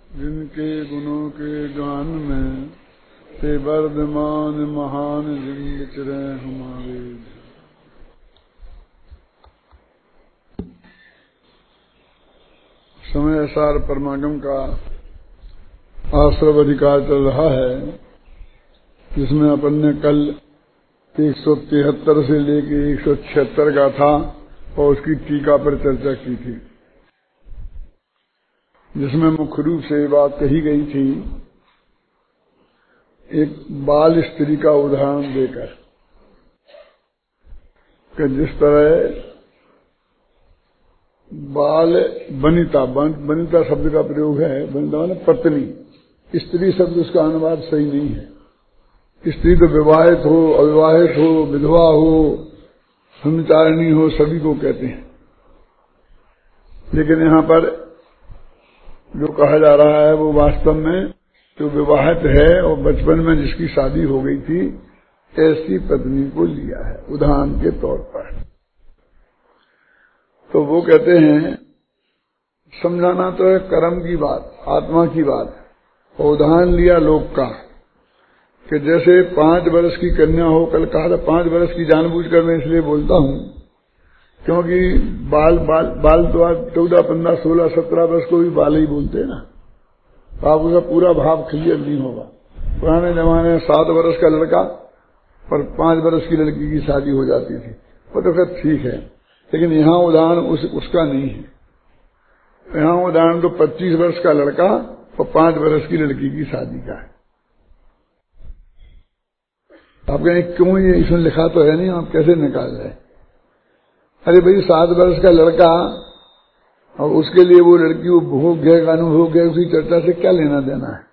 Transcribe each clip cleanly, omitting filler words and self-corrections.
जिनके गुणों के गान में ते वर्धमान महान जिन विचरे हमारे। समय सार परमागम का आश्रव अधिकार चल रहा है, जिसमें अपन ने कल 173 से लेके 176 का था और उसकी टीका पर चर्चा की थी, जिसमें मुख्य रूप से ये बात कही गई थी एक बाल स्त्री का उदाहरण देकर कि जिस तरह बाल बनिता शब्द का प्रयोग है, बनिता माने पत्नी, स्त्री शब्द उसका अनुवाद सही नहीं है। स्त्री तो विवाहित हो, अविवाहित हो, विधवा हो, संचारिणी हो, सभी को कहते हैं। लेकिन यहाँ पर जो कहा जा रहा है वो वास्तव में जो विवाहित है और बचपन में जिसकी शादी हो गई थी, ऐसी पत्नी को लिया है उदाहरण के तौर पर। तो वो कहते हैं समझाना तो है कर्म की बात, आत्मा की बात, और उदाहरण लिया लोक का कि जैसे 5 वर्ष की कन्या हो, कल कहा था 5 वर्ष की जानबूझकर मैं इसलिए बोलता हूं क्योंकि बाल तो आज 14, 15, 16, 17 वर्ष को भी बाल ही बोलते हैं ना, तो आप उसका पूरा भाव क्लियर नहीं होगा। पुराने जमाने में 7 वर्ष का लड़का और 5 वर्ष की लड़की की शादी हो जाती थी, वो तो फिर ठीक है, लेकिन यहाँ उदाहरण उसका नहीं है। यहाँ उदाहरण तो 25 वर्ष का लड़का और 5 वर्ष की लड़की की शादी का है। आप कहें क्यों, ये इसमें लिखा तो है नहीं, आप कैसे निकाल रहे? अरे भाई 7 वर्ष का लड़का और उसके लिए वो लड़की वो भोग है, अनुभोग है, उसी चर्चा से क्या लेना देना है?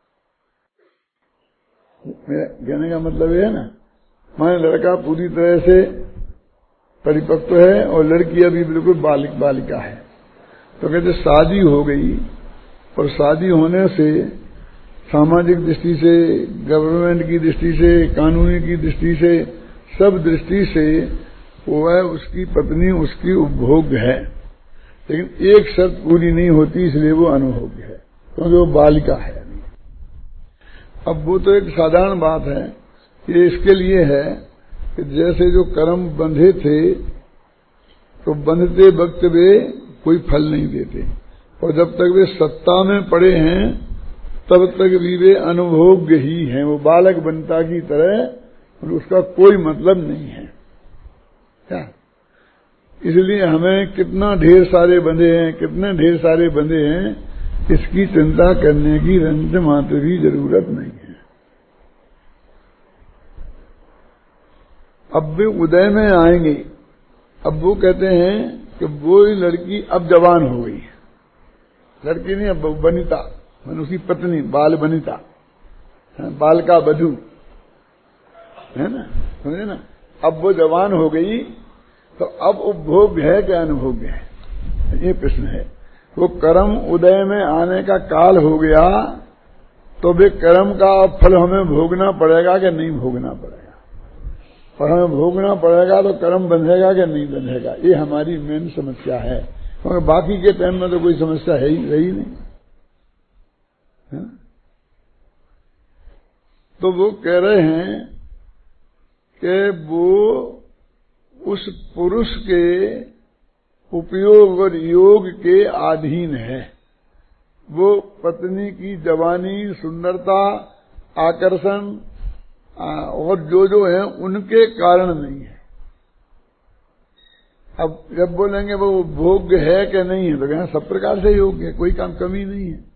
मेरा कहने का मतलब ये है ना, माने लड़का पूरी तरह से परिपक्व है और लड़की अभी बिल्कुल बालिका है। तो कहते शादी हो गई और शादी होने से सामाजिक दृष्टि से, गवर्नमेंट की दृष्टि से, कानूनी की दृष्टि से, सब दृष्टि से वो है उसकी पत्नी, उसकी उपभोग है, लेकिन एक शर्त पूरी नहीं होती, इसलिए वो अनुभोग है क्योंकि वो बालिका है। अब वो तो एक साधारण बात है, ये इसके लिए है कि जैसे जो कर्म बंधे थे तो बंधते वक्त वे कोई फल नहीं देते, और जब तक वे सत्ता में पड़े हैं तब तक भी वे अनुभोग्य ही हैं, वो बालक बनता की तरह, और उसका कोई मतलब नहीं है क्या। इसलिए हमें कितना ढेर सारे बंधे हैं, कितने ढेर सारे बंधे हैं, इसकी चिंता करने की रंज मात्र भी जरूरत नहीं है। अब वे उदय में आएंगे। अब वो कहते हैं कि वो लड़की अब जवान हो गई, लड़की नहीं अब बनिता, मैंने उसकी पत्नी, बाल बनिता, बाल का बधू है ना, समझे ना। अब वो जवान हो गई तो अब उपभोग है क्या अनुभोग है, ये प्रश्न है। वो कर्म उदय में आने का काल हो गया तो वे कर्म का फल हमें भोगना पड़ेगा कि नहीं भोगना पड़ेगा, और हमें भोगना पड़ेगा तो कर्म बंधेगा कि नहीं बंधेगा, ये हमारी मेन समस्या है। क्योंकि बाकी के टाइम में तो कोई समस्या है ही रही नहीं है? तो वो कह रहे हैं कि वो उस पुरुष के उपयोग और योग के अधीन है, वो पत्नी की जवानी, सुंदरता, आकर्षण और जो है उनके कारण नहीं है। अब जब बोलेंगे वो भोग्य है कि नहीं है, तो कहें सब प्रकार से योग्य है, कोई काम कमी नहीं है।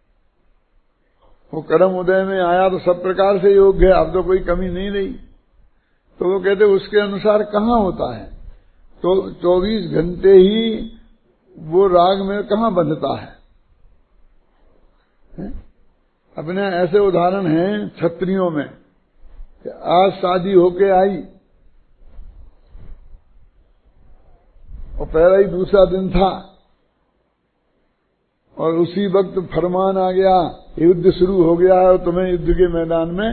वो कर्म उदय में आया तो सब प्रकार से योग्य है, अब तो कोई कमी नहीं रही। तो वो कहते उसके अनुसार कहाँ होता है, तो 24 घंटे ही वो राग में कहाँ बंधता है? अपने ऐसे उदाहरण हैं क्षत्रियों में कि आज शादी होके आई और पहला ही दूसरा दिन था और उसी वक्त फरमान आ गया, युद्ध शुरू हो गया और तुम्हें युद्ध के मैदान में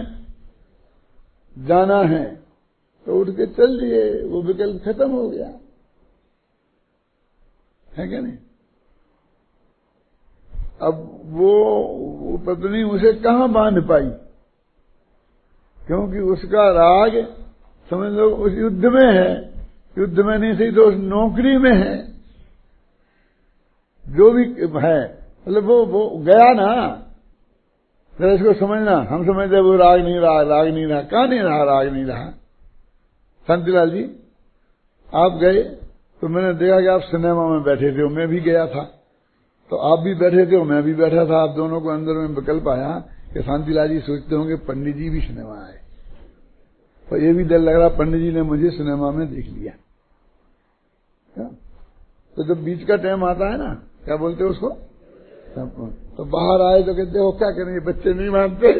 जाना है, तो उठ के चल दिए, वो विकल्प खत्म हो गया, है क्या नहीं? अब वो पत्नी उसे कहां बांध पाई, क्योंकि उसका राग समझ लो उस युद्ध में है, युद्ध में नहीं सही तो उस नौकरी में है, जो भी है, मतलब वो गया ना। जरा इसको समझना, हम समझते वो राग नहीं रहा, राग नहीं रहा, कहां नहीं रहा, राग नहीं रहा। शांतिलाल जी आप गए तो मैंने देखा कि आप सिनेमा में बैठे थे, मैं भी गया था, तो आप भी बैठे थे, मैं भी बैठा था, आप दोनों को अंदर में विकल्प आया कि शांतिलाल जी सोचते होंगे पंडित जी भी सिनेमा आए, और ये भी डर लग रहा पंडित जी ने मुझे सिनेमा में देख लिया। तो जब बीच का टाइम आता है ना, क्या बोलते हैं उसको, तो बाहर आए तो कहते हो क्या करेंगे, बच्चे नहीं मानते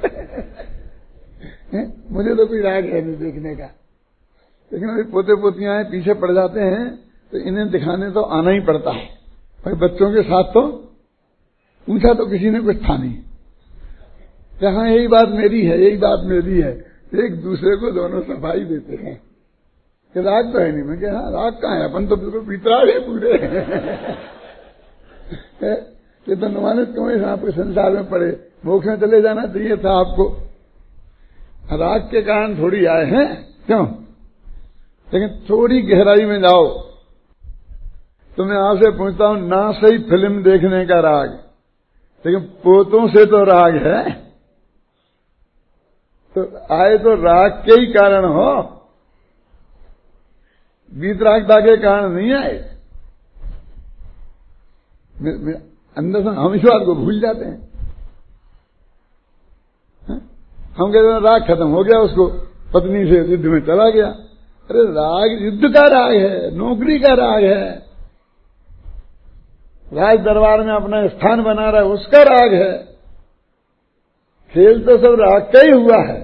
मुझे तो कोई राग है नहीं देखने का, लेकिन अभी पोते पोतियां पीछे पड़ जाते हैं तो इन्हें दिखाने तो आना ही पड़ता है भाई। बच्चों के साथ तो पूछा तो किसी ने कुछ था नहीं, जहां यही बात मेरी है, यही बात मेरी है, एक दूसरे को दोनों सफाई देते हैं कि राग तो है नहीं। मैं क्या राग कहाँ है, अपन तो बिल्कुल पितराग है पूरे ये तो नुमानित क्यों है, आपके संसार में पड़े, मोक्ष में चले जाना चाहिए था आपको, राग के कारण थोड़ी आए हैं, क्यों। लेकिन थोड़ी गहराई में जाओ तो मैं आपसे पूछता हूं, ना सही फिल्म देखने का राग, लेकिन पोतों से तो राग है, तो आए तो राग के ही कारण हो, वीतरागता के कारण नहीं आए। अंदर से हम इस बात को भूल जाते हैं, हम कहते हैं राग खत्म हो गया, उसको पत्नी से युद्ध में चला गया। अरे राग युद्ध का राग है, नौकरी का राग है, राज दरबार में अपना स्थान बना रहा है उसका राग है, खेल तो सब राग का ही हुआ है?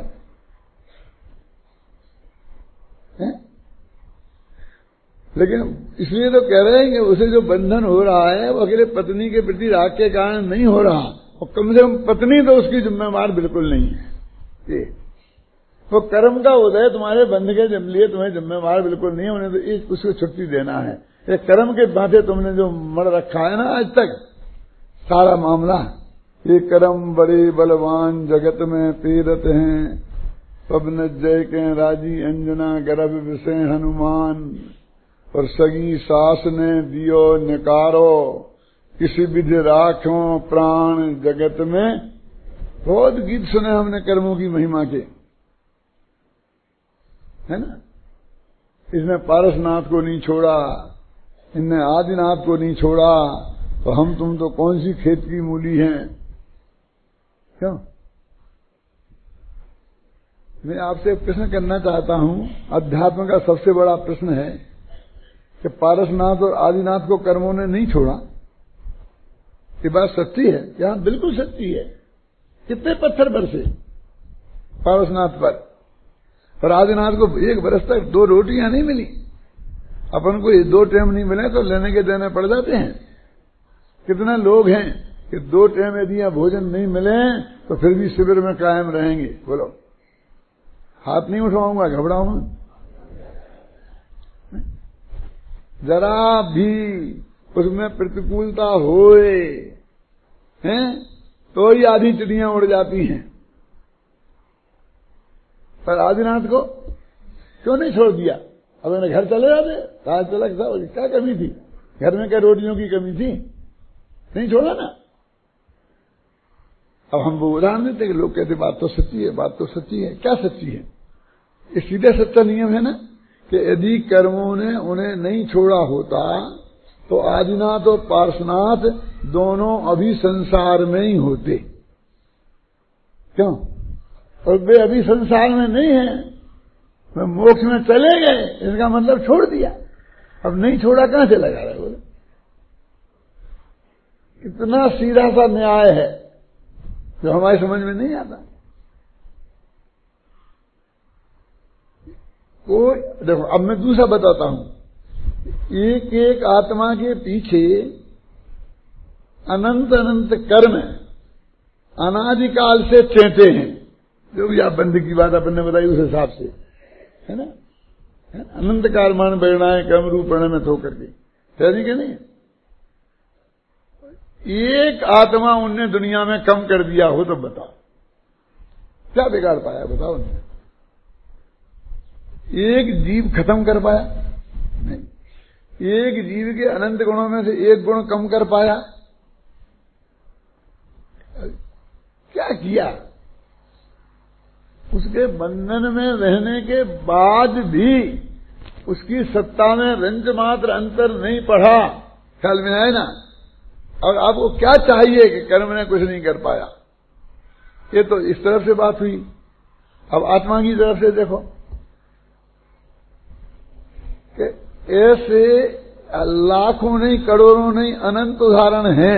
लेकिन इसलिए तो कह रहे हैं कि उसे जो बंधन हो रहा है वो अकेले पत्नी के प्रति राग के कारण नहीं हो रहा, और कम से कम पत्नी तो उसकी जिम्मेवार बिल्कुल नहीं है। ये वो कर्म का उदय तुम्हारे बंध के लिए तुम्हें जिम्मेवार बिल्कुल नहीं है, उन्हें तो उसको छुट्टी देना है। ये कर्म के बातें तुमने जो मर रखा है ना आज तक सारा मामला, ये कर्म बड़े बलवान जगत में पीरत हैं, पवन जय के राजी अंजना गर्भ विषय हनुमान, और सगी सास ने दियो निकारो, किसी विधि राखो प्राण जगत में। बहुत गीत सुने हमने कर्मों की महिमा के, है ना। इसने पारसनाथ को नहीं छोड़ा, इनने आदिनाथ को नहीं छोड़ा, तो हम तुम तो कौन सी खेत की मूली हैं, क्यों। मैं आपसे प्रश्न करना चाहता हूं, अध्यात्म का सबसे बड़ा प्रश्न है कि पारसनाथ और आदिनाथ को कर्मों ने नहीं छोड़ा। ये बात सच्ची है क्या? बिल्कुल सच्ची है। कितने पत्थर बरसे पारसनाथ पर, और आदिनाथ को एक बरस तक 2 रोटियां नहीं मिली। अपन को ये 2 टाइम नहीं मिले तो लेने के देने पड़ जाते हैं। कितने लोग हैं कि 2 टाइम यदि भोजन नहीं मिले तो फिर भी शिविर में कायम रहेंगे। बोलो, हाथ नहीं उठाऊंगा, घबराऊंगा। जरा भी उसमें प्रतिकूलता होए हैं तो ही आधी चिड़ियां उड़ जाती हैं। पर आदिनाथ को क्यों नहीं छोड़ दिया? अब मैंने घर चले जाते, कहा चला क्या कमी थी, घर में क्या रोटियों की कमी थी, नहीं छोड़ा ना। अब हम वो उदाहरण देते कि लोग कहते बात तो सच्ची है, बात तो सच्ची है। क्या सच्ची है? ये सीधा सच्चा नियम है ना कि यदि कर्मों ने उन्हें नहीं छोड़ा होता तो आदिनाथ और पार्श्वनाथ दोनों अभी संसार में ही होते। क्यों? और वे अभी संसार में नहीं है, वे मोक्ष में चले गए। इसका मतलब छोड़ दिया। अब नहीं छोड़ा कहां से लगा रहे? बोले कितना सीधा सा न्याय है जो हमारी समझ में नहीं आता। तो देखो, अब मैं दूसरा बताता हूं। एक एक आत्मा के पीछे अनंत अनंत कर्म अनादिकाल से चेते हैं। जो भी आप बंद की बात अपन ने बताई उस हिसाब से, है ना। अनंत काल मान बैणाए कर्म रूपण में थो करके, है नहीं कि नहीं? एक आत्मा उनने दुनिया में कम कर दिया हो तो बताओ क्या बिगाड़ पाया, बताओ उन्होंने। एक जीव खत्म कर पाया नहीं, एक जीव के अनंत गुणों में से एक गुण कम कर पाया, क्या किया? उसके बंधन में रहने के बाद भी उसकी सत्ता में रंज मात्र अंतर नहीं पड़ा, ख्याल में आए ना। और आपको क्या चाहिए कि कर्म ने कुछ नहीं कर पाया? ये तो इस तरफ से बात हुई। अब आत्मा की तरफ से देखो कि ऐसे लाखों नहीं, करोड़ों नहीं, अनंत उदाहरण हैं।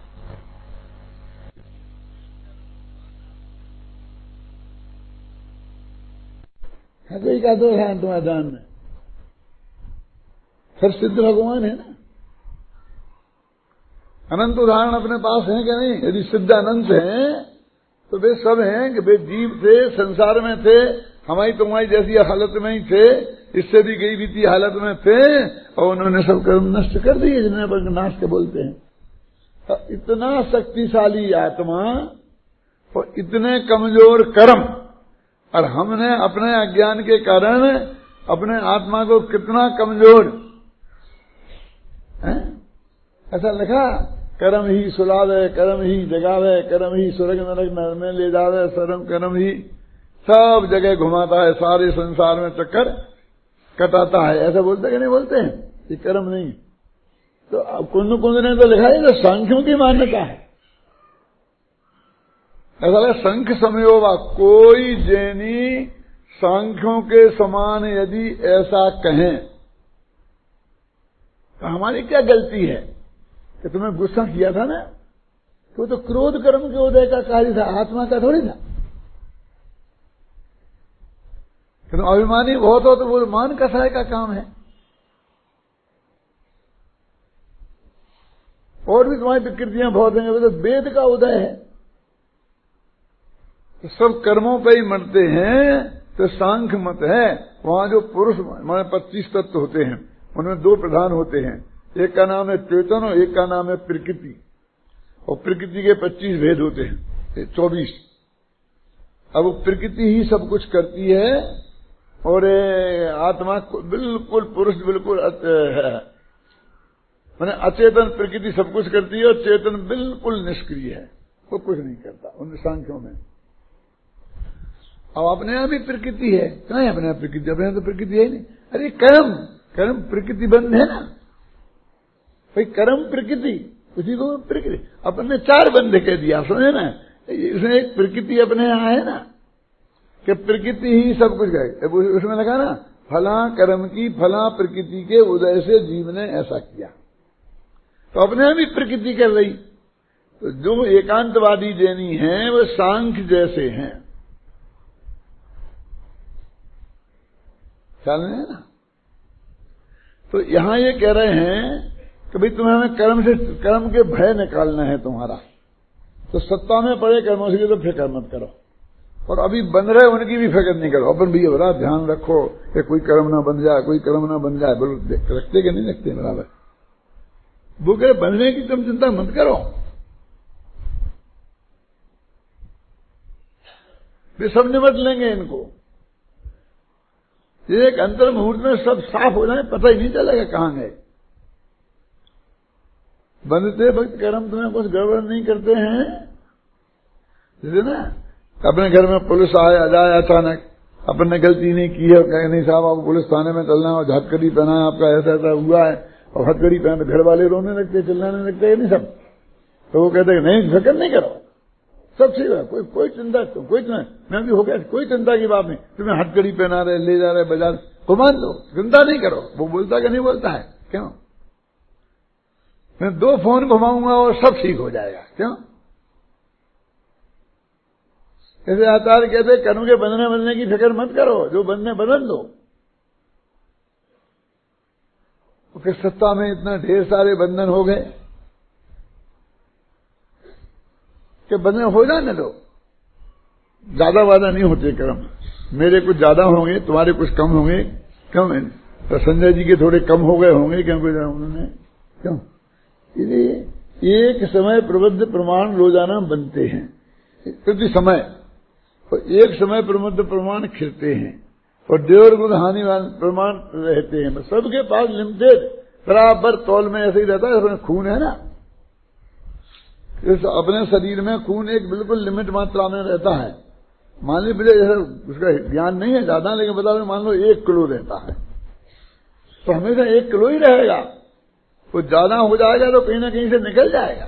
कोई का दो है तुम्हारे ध्यान में, फिर सिद्ध भगवान है ना। अनंत उदाहरण अपने पास हैं कि नहीं? यदि सिद्ध अनंत हैं तो वे सब हैं कि वे जीव थे, संसार में थे, हमारी तुम्हारी जैसी हालत में ही थे, इससे भी गई बीती हालत में थे, और उन्होंने सब कर्म नष्ट कर दिए जिन्हें पर नाश के बोलते हैं। तो इतना शक्तिशाली आत्मा और इतने कमजोर कर्म, और हमने अपने अज्ञान के कारण अपने आत्मा को कितना कमजोर है? ऐसा लिखा, कर्म ही सुलावे, कर्म ही जगावे, कर्म ही स्वर्ग नरक नर में ले जावे, सर्व कर्म ही सब जगह घुमाता है, सारे संसार में चक्कर कटाता है। ऐसा बोलते कि नहीं बोलते हैं? ये कर्म नहीं। तो अब कुंद कुंद ने तो लिखा है तो सांख्यों की मान्यता है। ऐसा संख्य समयोवा, कोई जैनी सांख्यों के समान यदि ऐसा कहें तो हमारी क्या गलती है कि तुम्हें गुस्सा किया था ना, तो वो तो क्रोध कर्म के उदय का कार्य था, आत्मा का थोड़ी था। कि तुम अभिमानी बहुत हो तो वो मान कसाय का काम है। और भी तुम्हारी विकृतियां बहुत हैं, वो तो वेद का उदय है। तो सब कर्मों पे ही मरते हैं। तो सांख्य मत है, वहां जो पुरुष माने 25 तत्व होते हैं, उनमें 2 प्रधान होते हैं, एक का नाम है चेतन और एक का नाम है प्रकृति। और प्रकृति के 25 भेद होते हैं, 24। अब वो प्रकृति ही सब कुछ करती है और आत्मा बिल्कुल पुरुष बिल्कुल है, माने अचेतन प्रकृति सब कुछ करती है और चेतन बिल्कुल निष्क्रिय है, वो कुछ नहीं करता उन सांख्यों में। अब अपने यहाँ भी प्रकृति है, कहाँ है अपने यहाँ प्रकृति? अपने यहाँ तो प्रकृति है ही नहीं। अरे कर्म, कर्म प्रकृति बंध है ना भाई, कर्म प्रकृति, उसी को प्रकृति अपन ने 4 बंध कह दिया, सुने ना। इसमें एक प्रकृति अपने यहाँ है ना कि प्रकृति ही सब कुछ है। उसमें लगा ना, फला कर्म की फला प्रकृति के उदय से जीव ने ऐसा किया, तो अपने यहाँ भी प्रकृति कर रही। तो जो एकांतवादी जैनी हैं वो सांख्य जैसे हैं, ख्याल में है ना। तो यहां ये कह रहे हैं कि भाई तुम्हें हमें कर्म के भय निकालना है तुम्हारा, तो सत्ता में पड़े कर्मों से तो फिक्र मत करो, और अभी बन रहे उनकी भी फिक्र नहीं करो। अपन भी बड़ा ध्यान रखो कि कोई कर्म ना बन जाए, कोई कर्म ना बन जाए। बोलो रखते कि नहीं रखते? बराबर वो कह बनने की तुम चिंता मत करो, वे सब निमट लेंगे इनको। एक अंतर मुहूर्त में सब साफ हो जाए, पता ही नहीं चलेगा कहां गए। बंधते वक्त कर्म तुम्हें कुछ गड़बड़ नहीं करते हैं, जैसे ना अपने घर में पुलिस आ जाए अचानक, अपन ने गलती नहीं की है, कहे नहीं साहब आपको पुलिस थाने में चलना है और हथकड़ी पहना है, आपका ऐसा ऐसा हुआ है, और हथकड़ी पहना, घर वाले रोने लगते, चिल्लाने लगते हैं नहीं सब। तो वो कहते हैं नहीं फिक्र नहीं करो, सब ठीक है, कोई चिंता, कोई मैं भी हो गया, कोई चिंता की बात नहीं, तुम्हें हथकड़ी पहना रहे, ले जा रहे बाजार, तो मान लो, चिंता नहीं करो। वो बोलता कि नहीं बोलता है? क्यों? मैं 2 फोन घुमाऊंगा और सब ठीक हो जाएगा। क्यों? ऐसे आचार्य कहते कर्म के बंधने की फिक्र मत करो, जो बंधने बदल दो। फिर सत्ता में इतना ढेर सारे बंधन हो गए कि बंधन हो जाने दो, ज्यादा वादा नहीं होते कर्म। मेरे कुछ ज्यादा होंगे, तुम्हारे कुछ कम होंगे, क्यों? तो संजय जी के थोड़े कम हो गए होंगे, क्योंकि उन्होंने क्यों? इसलिए एक समय प्रबद्ध प्रमाण रोजाना बनते हैं प्रति समय, और एक समय प्रबद्ध प्रमाण खिलते हैं, और देवर गुण हानि प्रमाण रहते हैं। सबके पास लिमिटेड बराबर तौल में ऐसे ही रहता है। अपने खून है ना, इस अपने शरीर में खून एक बिल्कुल लिमिट मात्रा में रहता है। मान लीजिए जैसे उसका ज्ञान नहीं है ज्यादा, लेकिन बता दें मान लो 1 किलो रहता है तो हमेशा 1 किलो ही रहेगा। वो ज्यादा हो जाएगा तो कहीं ना कहीं से निकल जाएगा,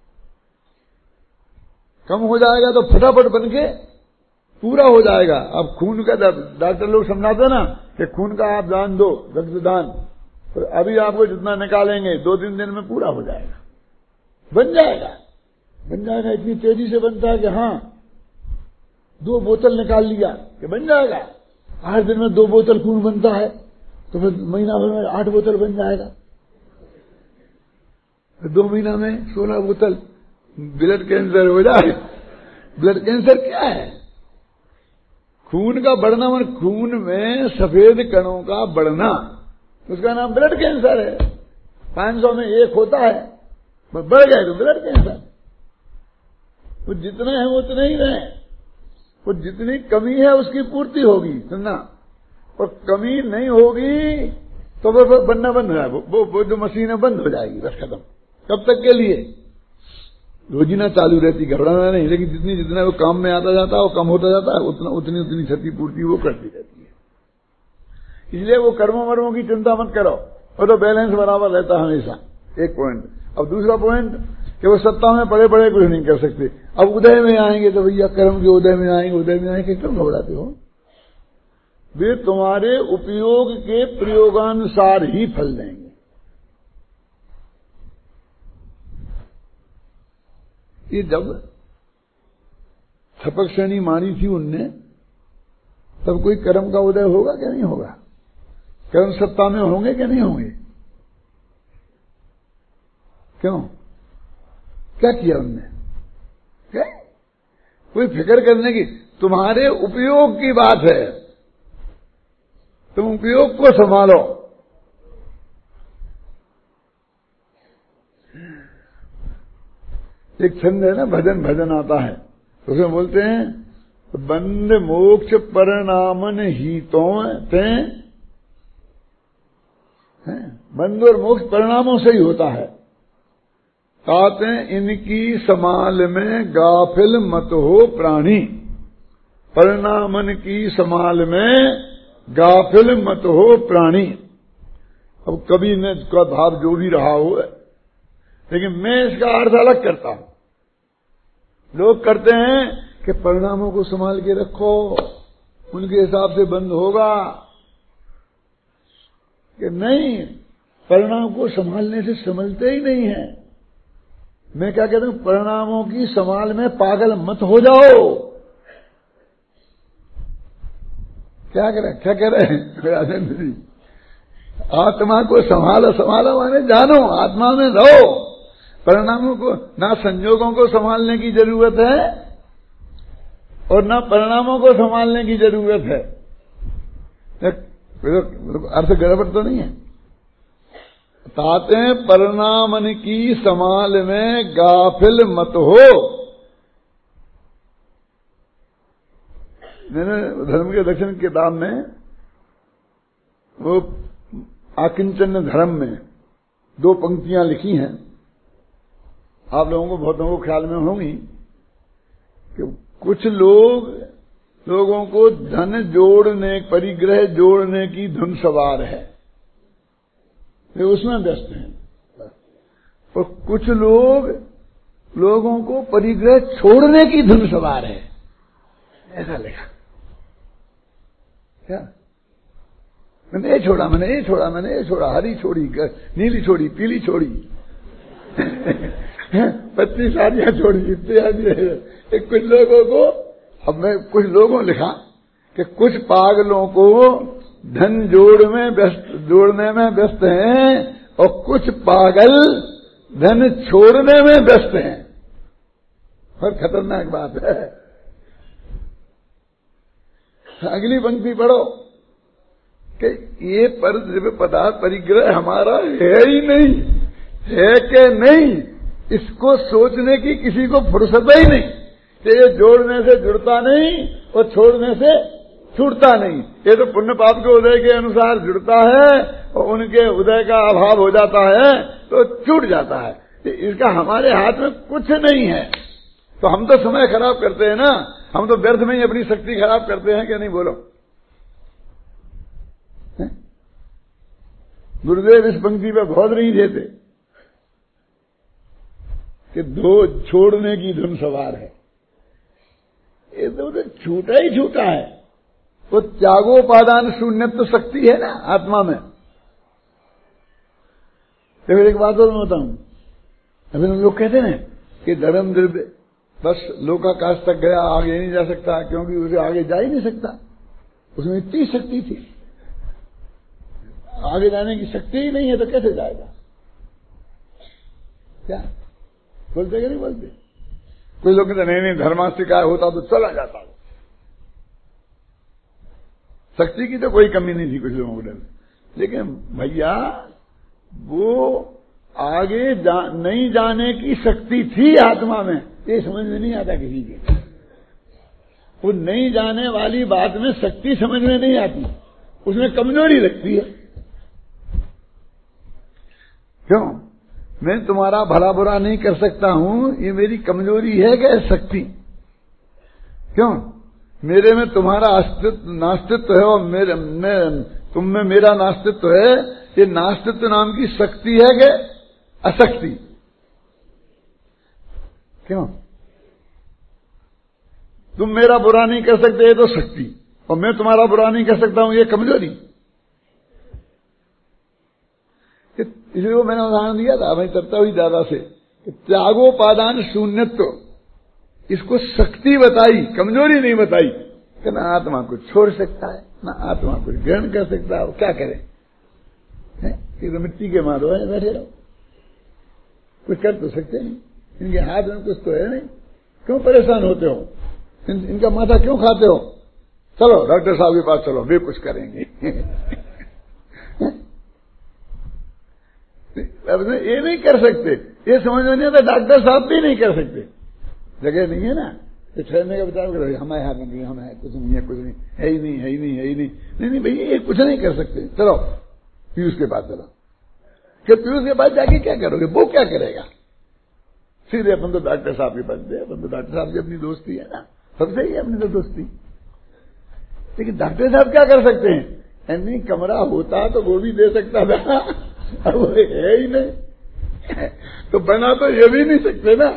कम हो जाएगा तो फटाफट बन के पूरा हो जाएगा। अब खून का डॉक्टर लोग समझाते ना कि खून का आप दान दो, रक्तदान, तो अभी आपको जितना निकालेंगे 2-3 दिन में पूरा हो जाएगा, बन जाएगा। इतनी तेजी से बनता है कि हाँ 2 बोतल निकाल लिया कि बन जाएगा। 8 दिन में 2 बोतल खून बनता है तो फिर महीना भर में 8 बोतल बन जाएगा, 2 महीना में 16 बोतल। ब्लड कैंसर हो जाए। ब्लड कैंसर क्या है? खून का बढ़ना, मतलब खून में सफेद कणों का बढ़ना, उसका नाम ब्लड कैंसर है। 500 में 1 होता है, बढ़ गए तो ब्लड कैंसर। वो जितने हैं वो उतने ही रहे, वो जितनी कमी है उसकी पूर्ति होगी, सुनना, और कमी नहीं होगी तो वो बनना बंद हो जाएगा। वो जो मशीन है बंद हो जाएगी, बस खत्म। कब तक के लिए? रोजीना चालू रहती, घबराना नहीं, लेकिन जितना वो काम में आता जाता है वो कम होता जाता है, उतनी क्षतिपूर्ति वो करती रहती है। इसलिए वो कर्मों वर्मों की चिंता मत करो, वो तो बैलेंस बराबर रहता है हमेशा। एक पॉइंट। अब दूसरा पॉइंट कि वो सत्ता में पड़े पड़े कुछ नहीं कर सकते। अब उदय में आएंगे तो भैया कर्म के उदय में आएंगे क्यों घबराते हो? वे तुम्हारे उपयोग के प्रयोगानुसार ही फल देंगे। ये जब थपक श्रेणी मानी थी उनने, तब कोई कर्म का उदय होगा क्या नहीं होगा? कर्म सत्ता में होंगे क्या नहीं होंगे? क्यों? क्या किया उनने? क्या? कोई फिक्र करने की, तुम्हारे उपयोग की बात है, तुम उपयोग को संभालो। एक छंद है ना, भजन आता है, उसमें बोलते हैं बंद मोक्ष परिणामन हितों ते, बंद और मोक्ष परिणामों से ही होता है। कहते इनकी समाल में गाफिल मत हो प्राणी, परिणामन की समाल में गाफिल मत हो प्राणी। अब कभी ने का भाव जो भी रहा हो, लेकिन मैं इसका अर्थ अलग करता हूं। लोग करते हैं कि परिणामों को संभाल के रखो, उनके हिसाब से बंद होगा, कि नहीं, परिणाम को संभालने से संभलते ही नहीं है। मैं क्या कहता हूं, परिणामों की संभाल में पागल मत हो जाओ। क्या कह रहे हैं राजेंद्र जी? आत्मा को संभालो माने जानो, आत्मा में रहो। परिणामों को, ना संयोगों को संभालने की जरूरत है और ना परिणामों को संभालने की जरूरत है। अर्थ गड़बड़ तो नहीं है? ताते परिणामन की संभाल में गाफिल मत हो। मैंने धर्म के दक्षिण किताब में वो आकिंचन धर्म में 2 पंक्तियां लिखी हैं, आप लोगों को बहुतों को ख्याल में होंगी कि कुछ लोगों को धन जोड़ने, परिग्रह जोड़ने की धुन सवार है, वे उसमें व्यस्त हैं, और कुछ लोगों को परिग्रह छोड़ने की धुन सवार है, ऐसा लिखा। क्या? मैंने ये छोड़ा, हरी छोड़ी, नीली छोड़ी, पीली छोड़ी, 25 साड़ियां छोड़ी, इत्यादि। कुछ लोगों को, अब मैं कुछ लोगों लिखा कि कुछ पागलों को धन जोड़ने में व्यस्त हैं और कुछ पागल धन छोड़ने में व्यस्त हैं। बहुत खतरनाक बात है। अगली पंक्ति पढ़ो कि ये पर द्रव्य पदार्थ परिग्रह हमारा है ही नहीं, है कि नहीं, इसको सोचने की किसी को फुर्सत ही नहीं कि ये जोड़ने से जुड़ता नहीं और छोड़ने से छूटता नहीं। ये तो पुण्य पाप के उदय के अनुसार जुड़ता है और उनके उदय का अभाव हो जाता है तो छूट जाता है। इसका हमारे हाथ में कुछ नहीं है। तो हम तो समय खराब करते हैं ना, हम तो व्यर्थ में ही अपनी शक्ति खराब करते हैं कि नहीं, बोलो। गुरुदेव इस पंक्ति पे बहुत नहीं देते कि दो छोड़ने की धुन सवार है। ये तो छूटा ही छूटा है। वो त्यागोपादान शून्यत्व शक्ति है ना आत्मा में। तो एक बात और मैं बताऊं, अभी हम लोग कहते हैं कि धर्म द्रव्य बस लोकाकाश तक गया, आगे नहीं जा सकता, क्योंकि उसे आगे जा ही नहीं सकता, उसमें इतनी शक्ति थी। आगे जाने की शक्ति ही नहीं है तो कैसे जाएगा? क्या बोलते कि नहीं बोलते? कोई लोग कहते नहीं धर्मास्तिका होता तो चला जाता। शक्ति की तो कोई कमी नहीं थी कुछ लोगों को, लेकिन भैया वो आगे नहीं जाने की शक्ति थी आत्मा में, ये समझ में नहीं आता किसी की। वो नहीं जाने वाली बात में शक्ति समझ में नहीं आती, उसमें कमजोरी लगती है। क्यों? मैं तुम्हारा भला बुरा नहीं कर सकता हूं, ये मेरी कमजोरी है क्या शक्ति? क्यों? मेरे में तुम्हारा अस्तित्व नास्तित्व है और तुम में मेरा नास्तित्व है। ये नास्तित्व नाम की शक्ति है कि अशक्ति? क्यों? तुम मेरा बुरा नहीं कर सकते ये तो शक्ति, और मैं तुम्हारा बुरा नहीं कर सकता हूं ये कमजोरी। इसलिए वो मैंने उदाहरण दिया था भाई चर्चा हुई दादा से, त्यागोपादान शून्यत्व, इसको शक्ति बताई, कमजोरी नहीं बताई कि ना आत्मा को छोड़ सकता है ना आत्मा को ग्रहण कर सकता है। वो क्या करे? तो मिट्टी के मारो है, बैठे रहो, कुछ कर तो सकते नहीं। इनके हाथ में कुछ तो है नहीं, क्यों परेशान होते हो? इनका माथा क्यों खाते हो? चलो डॉक्टर साहब के पास चलो, वे कुछ करेंगे। अब ये नहीं कर सकते, ये समझ में नहीं आता। डॉक्टर साहब भी नहीं कर सकते, जगह नहीं है ना, तो ठहरने का विचार करो, हमारे हाथ में नहीं, हम है कुछ नहीं है, कुछ नहीं है ही नहीं, है ही नहीं, है ही नहीं। नहीं नहीं भैया ये कुछ नहीं कर सकते। चलो पीयूष के पास चलो, कि पीयूष के पास जाके क्या करोगे? वो क्या करेगा? सीधे अपन तो डॉक्टर साहब के पास दे, अपन तो डॉक्टर साहब की अपनी दोस्ती है ना, सबसे ही अपनी तो दोस्ती। लेकिन डॉक्टर साहब क्या कर सकते हैं? नहीं कमरा होता तो वो भी दे सकता था, अब वो है ही नहीं, तो बना तो ये भी नहीं सकते ना।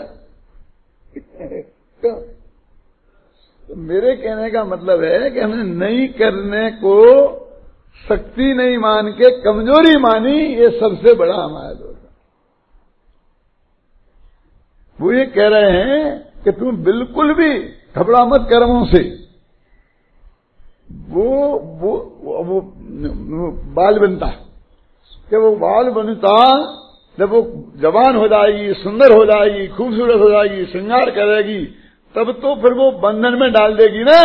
तो मेरे कहने का मतलब है कि हमने नहीं करने को शक्ति नहीं मान के कमजोरी मानी, ये सबसे बड़ा हमारा दोष है। वो ये कह रहे हैं कि तुम बिल्कुल भी घबरा मत कर्मों से। वो बाल बनता कि वो बाल बनता जब वो जवान हो जाएगी, सुंदर हो जाएगी, खूबसूरत हो जाएगी, श्रृंगार करेगी, तब तो फिर वो बंधन में डाल देगी ना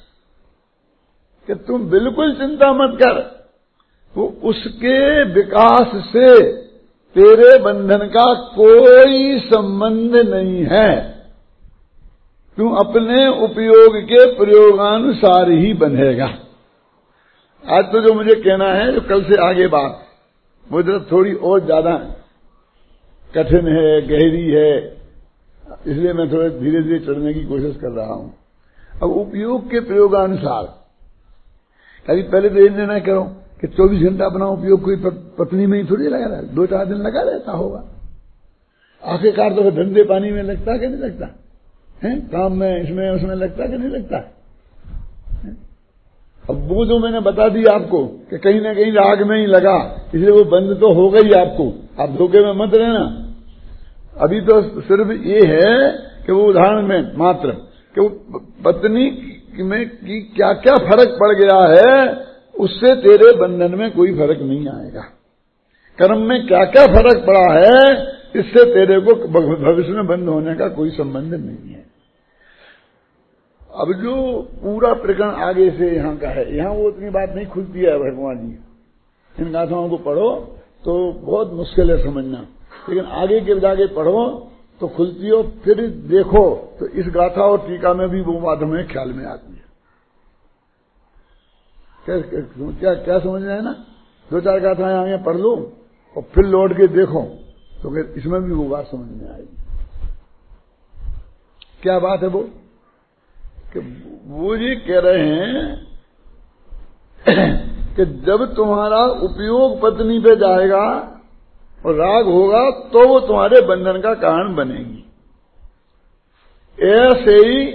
कि तुम बिल्कुल चिंता मत कर। वो उसके विकास से तेरे बंधन का कोई संबंध नहीं है। तू अपने उपयोग के प्रयोगानुसार ही बंधेगा। आज तो जो मुझे कहना है, जो कल से आगे बात, वो जरा थोड़ी और ज्यादा कठिन है, गहरी है, इसलिए मैं थोड़ा धीरे धीरे चढ़ने की कोशिश कर रहा हूं। अब उपयोग के प्रयोगानुसार, अभी पहले तो ये निर्णय करो कि 24 घंटा अपना उपयोग कोई पत्नी में ही थोड़ी लगा रहा है, 2-4 दिन लगा रहता होगा। आखिरकार तो धंधे पानी में लगता कि नहीं लगता है, काम में इसमें उसमें लगता कि नहीं लगता है? अब वो जो मैंने बता दी आपको कि कहीं ना कहीं राग में ही लगा, इसलिए वो बंद तो हो गई आपको, आप धोखे में मत रहना। अभी तो सिर्फ ये है कि वो उदाहरण में मात्र कि वो पत्नी में की क्या क्या फर्क पड़ गया है, उससे तेरे बंधन में कोई फर्क नहीं आएगा। कर्म में क्या क्या फर्क पड़ा है, इससे तेरे को भविष्य में बंद होने का कोई संबंध नहीं है। अब जो पूरा प्रकरण आगे से यहाँ का है, यहाँ वो उतनी बात नहीं खुलती है भगवान जी। इन गाथाओं को पढ़ो तो बहुत मुश्किल है समझना। लेकिन आगे के जाके पढ़ो तो खुलती हो, फिर देखो तो इस गाथा और टीका में भी वो बात हमें ख्याल में आती है। क्या क्या समझ में है ना? 2-4 गाथाएं आगे पढ़ लो और फिर लौट के देखो तो इसमें भी वो बात समझ में आएगी। क्या बात है वो कि वो जी कह रहे हैं कि जब तुम्हारा उपयोग पत्नी पे जाएगा और राग होगा तो वो तुम्हारे बंधन का कारण बनेगी। ऐसे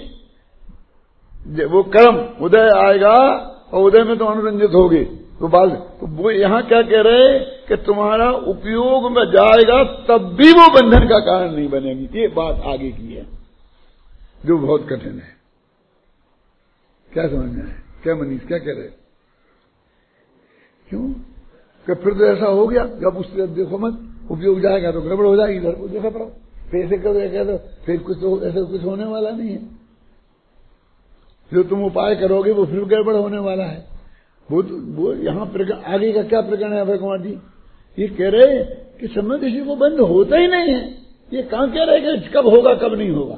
ही वो कर्म उदय आएगा और उदय में तुम अनुरंजित होगे तो वो यहां क्या कह रहे कि तुम्हारा उपयोग में जाएगा तब भी वो बंधन का कारण नहीं बनेगी। ये बात आगे की है जो बहुत कठिन है। क्या समझ में आए? क्या मनीष क्या कह रहे? क्यों कि फिर तो ऐसा हो गया जब उससे देखो मत उपयोग जाएगा तो गड़बड़ हो जाएगी। इधर को देखा पड़ो पैसे कर तो फिर कुछ तो ऐसा कुछ होने वाला नहीं है। जो तुम उपाय करोगे वो फिर गड़बड़ होने वाला है। वो यहाँ आगे का क्या प्रकरण है अभय कुमार जी? ये कह रहे कि समय किसी को बंद होता ही नहीं है। ये कहां कह रहे कि कब होगा कब नहीं होगा।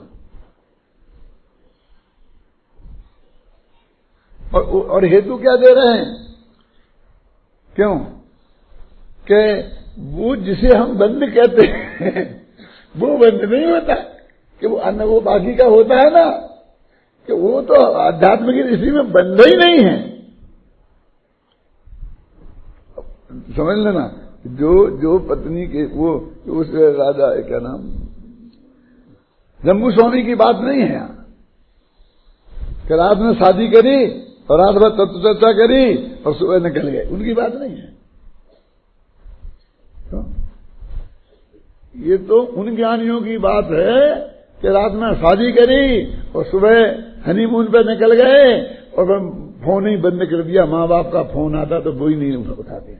और हेतु क्या दे रहे हैं? क्यों कि वो जिसे हम बंद कहते हैं वो बंद नहीं होता कि वो अन्न वो बाकी का होता है ना कि वो तो अध्यात्म की दृष्टि में बंद ही नहीं है। समझ लेना जो पत्नी के वो उस राजा क्या नाम जम्बू स्वामी की बात नहीं है यहाँ कि रात में शादी करी और रात भर तत्व चर्चा करी और सुबह निकल गए, उनकी बात नहीं है। तो ये तो उन ज्ञानियों की बात है कि रात में शादी करी और सुबह हनीमून पे निकल गए और फोन ही बंद कर दिया। माँ बाप का फोन आता तो वो ही नहीं उठाते।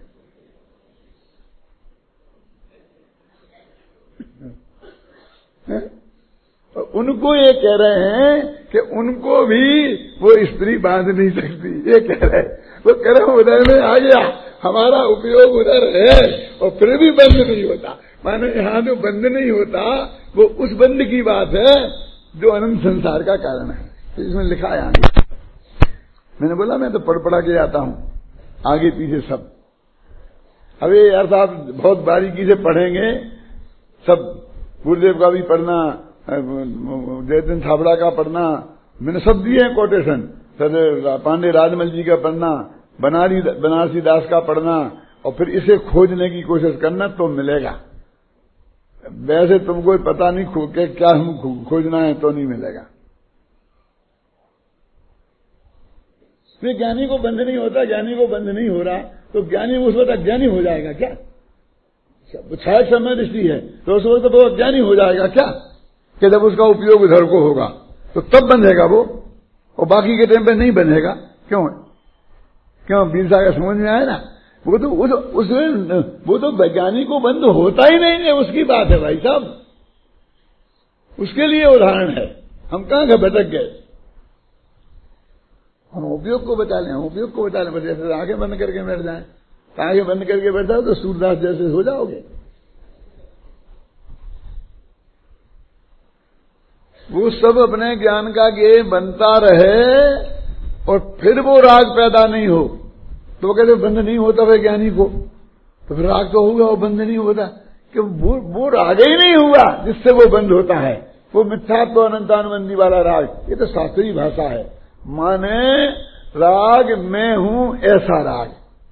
उनको ये कह रहे हैं कि उनको भी वो स्त्री बांध नहीं सकती। ये कह रहे वो कह रहे उधर में आ गया, हमारा उपयोग उधर है और फिर भी बंद नहीं होता। माने यहाँ जो बंद नहीं होता वो उस बंद की बात है जो अनंत संसार का कारण है। तो इसमें लिखा है आगे। मैंने बोला मैं तो पढ़ के आता हूं आगे पीछे सब। अबे यार साहब बहुत बारीकी से पढ़ेंगे सब। गुरुदेव का भी पढ़ना, जयचंद छाबड़ा का पढ़ना, मैंने सब दिए हैं कोटेशन। सर पांडे राजमल जी का पढ़ना, बनारसी दास का पढ़ना और फिर इसे खोजने की कोशिश करना तो मिलेगा। वैसे तुमको पता नहीं के क्या हम खोजना है तो नहीं मिलेगा। ज्ञानी को बंध नहीं होता, ज्ञानी को बंध नहीं हो रहा तो ज्ञानी उस वक्त अज्ञानी हो जाएगा क्या? छाया समय दृष्टि है तो उस वक्त वो अज्ञानी हो जाएगा क्या? कि जब उसका उपयोग इधर को होगा तो तब बंधेगा वो और बाकी के टाइम पे नहीं बंधेगा। क्यों बीर सागर समझ में आया ना? वो तो वैज्ञानिक को बंद होता ही नहीं है, उसकी बात है भाई साहब। उसके लिए उदाहरण है। हम कहां का भटक गए। हम उपयोग को बचा लें, उपयोग को बचा लें। बस जैसे आंखें बंद करके बैठ जाएं, आंखें बंद करके बैठ जाओ तो सूरदास जैसे हो जाओगे। वो सब अपने ज्ञान का ज्ञेय बनता रहे और फिर वो राग पैदा नहीं हो तो वो कहते बंद नहीं होता वे ज्ञानी को। तो फिर राग तो होगा वो बंद नहीं होता कि वो राग ही नहीं हुआ जिससे वो बंद होता है। वो मिथ्यात्व अनंतानुबंधी वाला राग, ये तो शास्त्रीय भाषा है। माने राग मैं हूं ऐसा राग।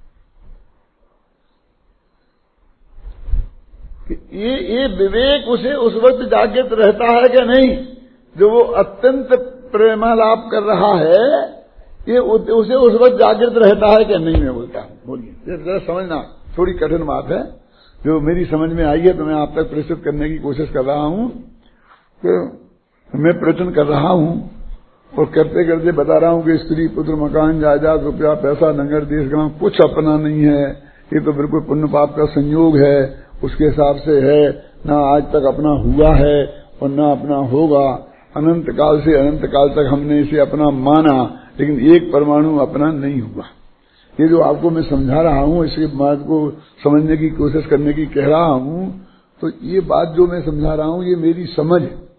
ये विवेक उसे उस वक्त जागृत रहता है कि नहीं? जो वो अत्यंत प्रेमालाप कर रहा है ये उसे उस वक्त जागृत रहता है कि नहीं? मैं बोलता हूं, बोलिए जरा समझना। थोड़ी कठिन बात है जो मेरी समझ में आई है तो मैं आप तक प्रेषित करने की कोशिश कर रहा हूं। तो मैं प्रवचन कर रहा हूं और करते करते बता रहा हूं कि स्त्री पुत्र मकान जायदाद रुपया पैसा नगर देश ग्राम कुछ अपना नहीं है। ये तो बिल्कुल पुण्य पाप का संयोग है, उसके हिसाब से है। ना आज तक अपना हुआ है और ना अपना होगा। अनंत काल से अनंत काल तक हमने इसे अपना माना लेकिन एक परमाणु अपना नहीं हुआ। ये जो आपको मैं समझा रहा हूं इसके बात को समझने की कोशिश करने की कह रहा हूं तो ये बात जो मैं समझा रहा हूं ये मेरी समझ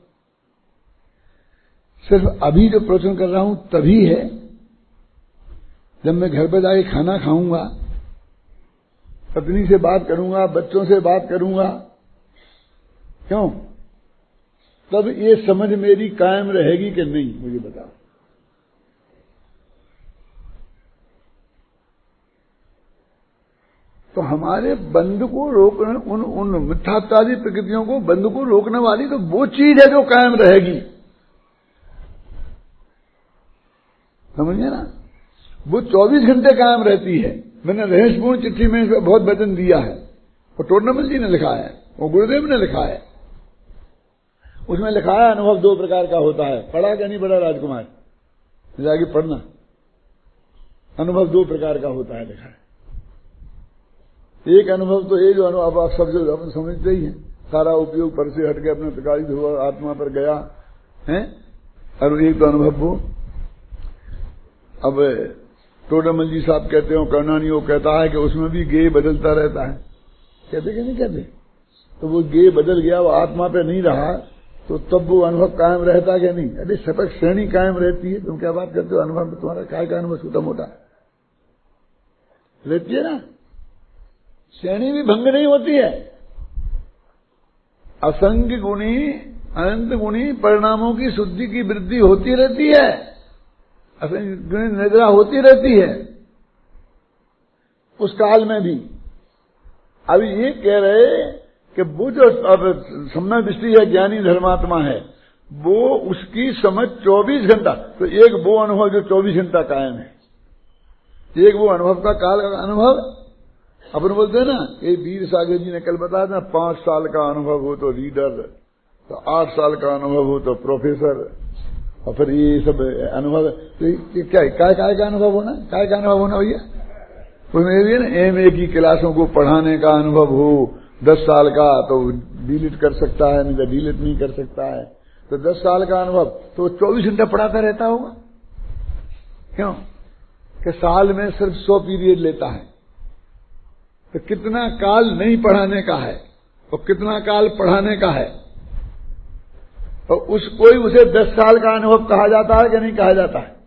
सिर्फ अभी जो प्रवचन कर रहा हूं तभी है। जब मैं घर पर जाके खाना खाऊंगा, पत्नी से बात करूंगा, बच्चों से बात करूंगा, क्यों, तब ये समझ मेरी कायम रहेगी कि नहीं, मुझे बताओ। तो हमारे बंध को रोकने, उन मिथ्यात्वादी प्रकृतियों को, बंध को रोकने वाली तो वो चीज है जो कायम रहेगी, समझिए ना। वो 24 घंटे कायम रहती है। मैंने रहस्यपूर्ण चिट्ठी में बहुत वचन दिया है, वो टोडरमल जी ने लिखा है, वो गुरुदेव ने लिखा है। उसमें लिखा है अनुभव 2 प्रकार का होता है। पढ़ा क्या नहीं पढ़ा राजकुमार? जाके पढ़ना। अनुभव 2 प्रकार का होता है, लिखा है। एक अनुभव तो ये जो अनुभव आप सब जो अपन समझते ही हैं, सारा उपयोग पर से हट के अपने प्रकाशित हुआ आत्मा पर गया है। और एक तो अनुभव वो, अब टोडरमल जी साहब कहते हो, कर्णानी वो कहता है कि उसमें भी गेय बदलता रहता है, कहते कि नहीं कहते? तो वो गेय बदल गया, वो आत्मा पे नहीं रहा, तो तब वो अनुभव कायम रहता क्या नहीं? अरे सपक श्रेणी कायम रहती है। तुम क्या बात करते हो? अनुभव में तुम्हारा काय का अनुभव छोटा मोटा रहती है ना, श्रेणी भी भंग नहीं होती है। असंख्य गुणी अनंत गुणी परिणामों की शुद्धि की वृद्धि होती रहती है, असंख्य गुणी निद्रा होती रहती है उस काल में भी। अभी ये कह रहे कि वो जो अब सम्यक दृष्टि है, ज्ञानी धर्मात्मा है, वो उसकी समझ 24 घंटा, तो एक वो अनुभव जो 24 घंटा कायम है, एक वो अनुभव का काल का अनुभव। अपन बोलते हैं ना, ये वीर सागर जी ने कल बताया था, 5 साल का अनुभव हो तो लीडर, तो 8 साल का अनुभव हो तो प्रोफेसर, और फिर ये सब अनुभव। तो क्या काय का अनुभव होना, काय का अनुभव होना भैया? उसमें भी ना MA की क्लासों को पढ़ाने का अनुभव हो 10 साल का, तो डिलीट कर सकता है, नहीं तो डिलीट नहीं कर सकता है। तो 10 साल का अनुभव तो 24 घंटा पढ़ाता रहता होगा, क्यों कि साल में सिर्फ 100 पीरियड लेता है। तो कितना काल नहीं पढ़ाने का है और कितना काल पढ़ाने का है। तो उसे 10 साल का अनुभव कहा जाता है कि नहीं कहा जाता है?